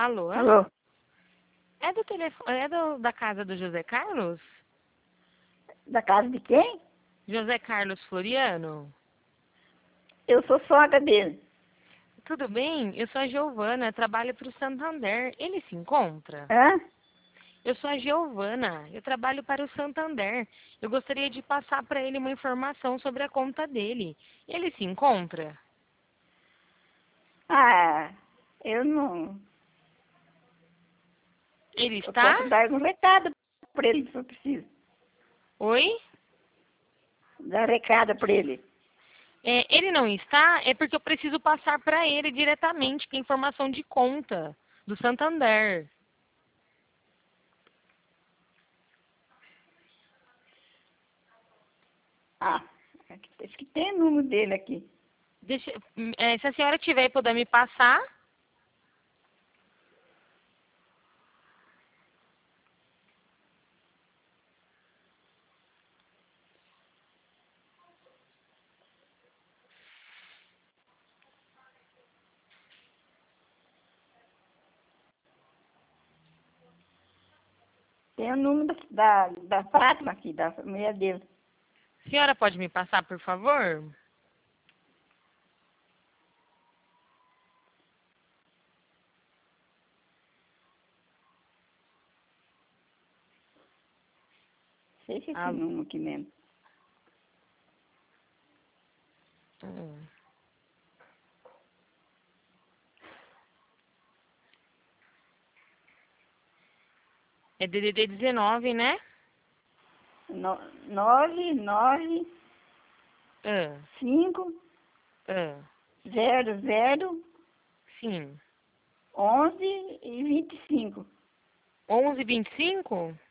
Alô? Alô? É do telefone, da casa do José Carlos? Da casa de quem? José Carlos Floriano? Eu sou sogra dele. Tudo bem? Eu sou a Giovana, trabalho para o Santander. Ele se encontra? Hã? Eu sou a Giovana, eu trabalho para o Santander. Eu gostaria de passar para ele uma informação sobre a conta dele. Ele se encontra? Ah, eu não... Ele Eu está? posso dar um recado para ele, se eu preciso. Oi? Dar recado para ele. Ele não está? É porque eu preciso passar para ele diretamente, que é informação de conta do Santander. Ah, acho que tem o número dele aqui. Se a senhora tiver e puder me passar. Tem o número da Fátima aqui, da mulher dele. A senhora pode me passar, por favor? Sei se é esse Ah, número aqui mesmo. hum. É DDD 19, né? 995 Ah, ah, 00 sim. 11 e 25. 11h25?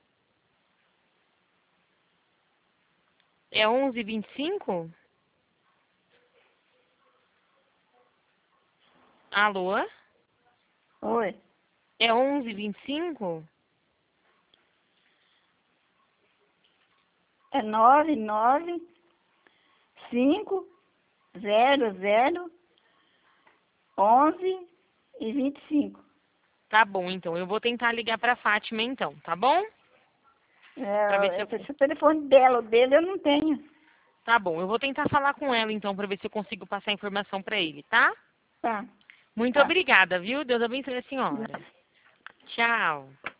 É 11h25? Alô? Oi. É 11h25? É 995 00 11 e 25. Tá bom, então. Eu vou tentar ligar pra Fátima, então, tá bom? Pra ver se eu... Esse é o telefone dela, o dele eu não tenho. Tá bom, eu vou tentar falar com ela, então, pra ver se eu consigo passar a informação pra ele, tá? Tá, Muito tá. obrigada, viu? Deus abençoe a senhora. Tchau.